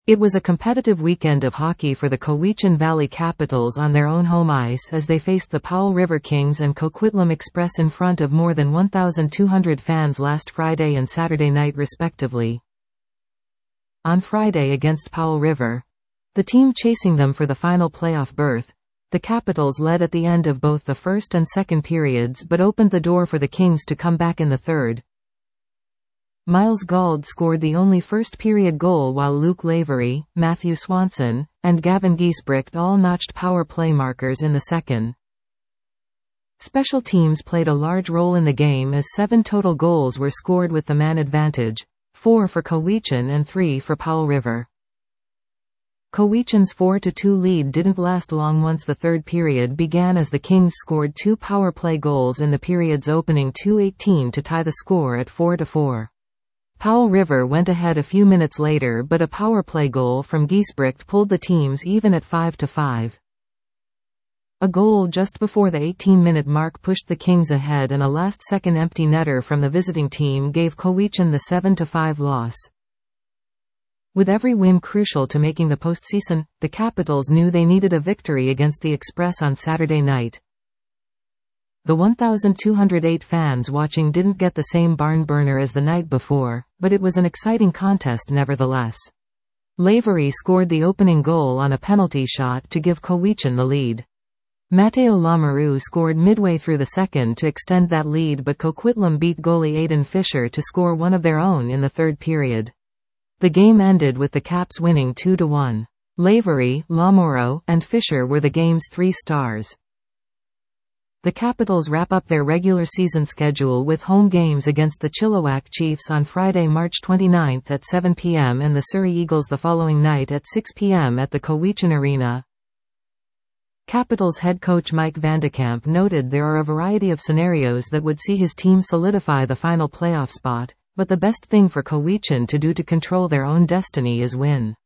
It was a competitive weekend of hockey for the Cowichan Valley Capitals on their own home ice as they faced the Powell River Kings and Coquitlam Express in front of more than 1,200 fans last Friday and Saturday night respectively. On Friday against Powell River, the team chasing them for the final playoff berth, the Capitals led at the end of both the first and second periods but opened the door for the Kings to come back in the third. Miles Gauld scored the only first-period goal while Luke Lavery, Matthew Swanson, and Gavin Giesbrecht all notched power play markers in the second. Special teams played a large role in the game as 7 total goals were scored with the man advantage, 4 for Cowichan and 3 for Powell River. Cowichan's 4-2 lead didn't last long once the third period began as the Kings scored 2 power play goals in the period's opening 2:18 to tie the score at 4-4. Powell River went ahead a few minutes later but a power play goal from Giesbrecht pulled the teams even at 5-5. A goal just before the 18-minute mark pushed the Kings ahead and a last-second empty netter from the visiting team gave Cowichan the 7-5 loss. With every win crucial to making the postseason, the Capitals knew they needed a victory against the Express on Saturday night. The 1,208 fans watching didn't get the same barn burner as the night before, but it was an exciting contest nevertheless. Lavery scored the opening goal on a penalty shot to give Cowichan the lead. Matteo Lamoureux scored midway through the second to extend that lead but Coquitlam beat goalie Aidan Fisher to score one of their own in the third period. The game ended with the Caps winning 2-1. Lavery, Lamoureux, and Fisher were the game's 3 stars. The Capitals wrap up their regular season schedule with home games against the Chilliwack Chiefs on Friday, March 29 at 7 p.m. and the Surrey Eagles the following night at 6 p.m. at the Cowichan Arena. Capitals head coach Mike Vandekamp noted there are a variety of scenarios that would see his team solidify the final playoff spot, but the best thing for Cowichan to do to control their own destiny is win.